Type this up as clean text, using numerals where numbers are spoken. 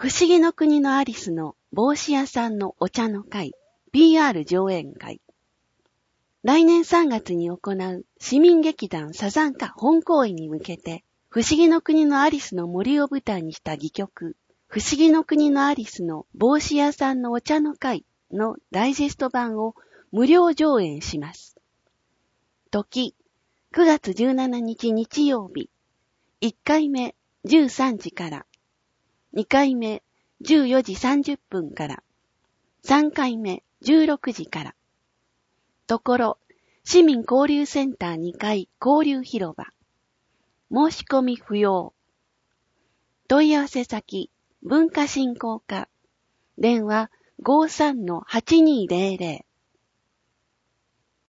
不思議の国のアリスの帽子屋さんのお茶の会 PR 上演会。来年3月に行う市民劇団サザンカ本公演に向けて、不思議の国のアリスの森を舞台にした戯曲、不思議の国のアリスの帽子屋さんのお茶の会のダイジェスト版を無料上演します。時、9月17日日曜日、1回目13時から、2回目14時30分から、3回目16時から。ところ、市民交流センター2階交流広場。申し込み不要。問い合わせ先、文化振興課。電話 53-8200